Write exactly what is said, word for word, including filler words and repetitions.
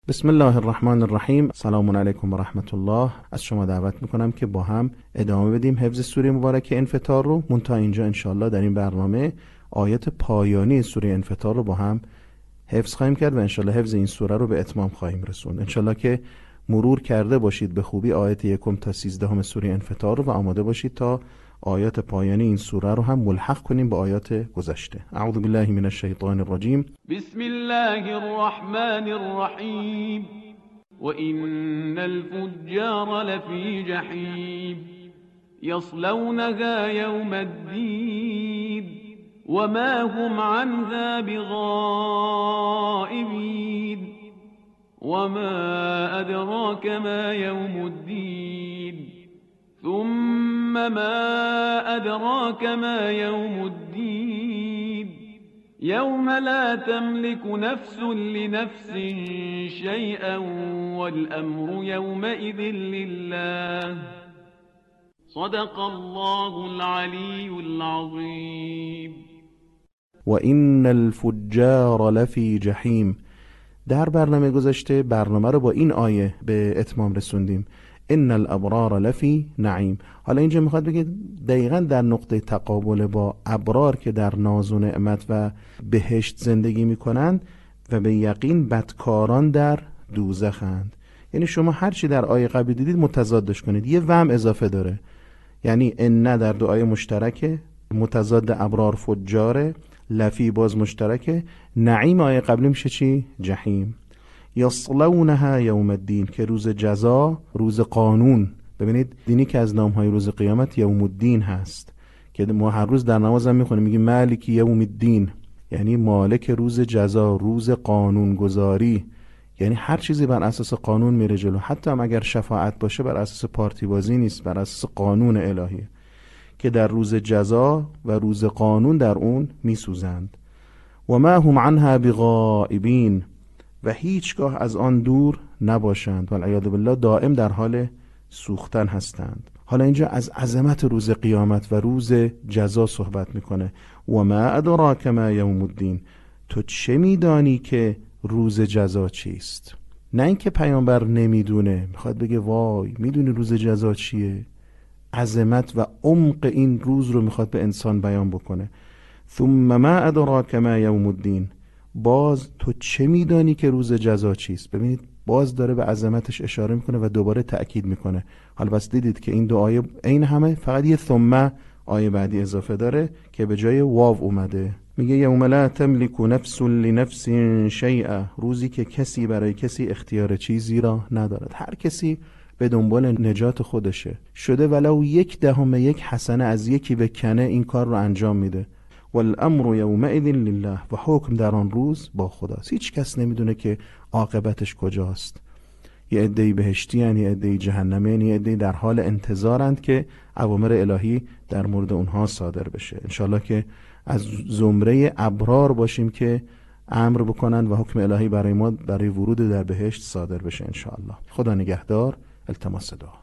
بسم الله الرحمن الرحیم. سلام علیکم و رحمت الله. از شما دعوت میکنم که با هم ادامه بدیم حفظ سوره مبارکه انفطار رو. من تا اینجا انشالله در این برنامه آیات پایانی سوره انفطار رو با هم حفظ خواهیم کرد و انشالله حفظ این سوره رو به اتمام خواهیم رسوند. انشالله که مرور کرده باشید به خوبی آیات یکم تا سیزدهم سوره انفطار رو و آماده باشید تا آیات پایانی این سوره رو هم ملحق کنیم با آیات گذشته. اعوذ بالله من الشیطان الرجیم. بسم الله الرحمن الرحیم. وإن الفجار لفی جحیم یصلونها یوم الدین وما هم عنها بغائبین وما ادراک ما یوم الدین ثم ما ادراك ما يوم الدين يوم لا تملك نفس لنفس شيئا والأمر يومئذ لله صدق الله العلي العظيم. وإن الفجار لفی جحیم. در برنامه گذشته برنامه رو با این آیه به اتمام رسوندیم. ان الابرار لفی نعیم. حالا اینجا میخواد بگه دقیقاً در نقطه تقابل با ابرار که در ناز و نعمت و بهشت زندگی میکنند و به یقین بدکاران در دوزخند. یعنی شما هر چی در آیه قبلی دیدید متضادش کنید، یه وهم اضافه داره. یعنی ان در دو آیه مشترکه، متضاد ابرار فجاره، لفی باز مشترکه، نعیم آیه قبلی میشه چی؟ جهنم. یصلونها یوم الدین که روز جزا، روز قانون. ببینید دینی که از نامهای روز قیامت یوم الدین هست که ما هر روز در نماز هم میخونیم، میگیم مالک یوم الدین، یعنی مالک روز جزا، روز قانون گذاری. یعنی هر چیزی بر اساس قانون میره جلو، حتی هم اگر شفاعت باشه بر اساس پارتی بازی نیست، بر اساس قانون الهی که در روز جزا و روز قانون در اون میسوزند. و ما هم عنها بغائبین و هیچگاه از آن دور نباشند، والعیاذ بالله دائم در حال سوختن هستند. حالا اینجا از عظمت روز قیامت و روز جزا صحبت میکنه. و ما ادراک ما یوم الدین، تو چه میدانی که روز جزا چیست؟ نه اینکه پیامبر نمیدونه، میخواد بگه وای میدونی روز جزا چیه؟ عظمت و عمق این روز رو میخواد به انسان بیان بکنه. ثم ما ادراک ما یوم الدین، باز تو چه میدانی که روز جزا چیست؟ ببینید باز داره به عظمتش اشاره میکنه و دوباره تأکید میکنه. حالا بس دیدید که این دو آیه این همه، فقط یه ثم آیه بعدی اضافه داره که به جای واو اومده. میگه یوم لا تملک نفس لنفس شیئا، روزی که کسی برای کسی اختیار چیزی را ندارد. هر کسی به دنبال نجات خودشه، شده ولو یک دهم یک حسنه از یکی بکنه این کار رو انجام میده. والامر یومئذ لله، و حکم در آن روز با خداست. هیچ کس نمیدونه که عاقبتش کجاست. یه عده‌ای بهشتی ان، یه عده‌ای جهنمی ان، یه عده‌ای در حال انتظارند که اوامر الهی در مورد اونها صادر بشه. انشالله که از زمره ابرار باشیم که امر بکنن و حکم الهی برای ما برای ورود در بهشت صادر بشه انشالله. خدا نگهدار. التماس دعا.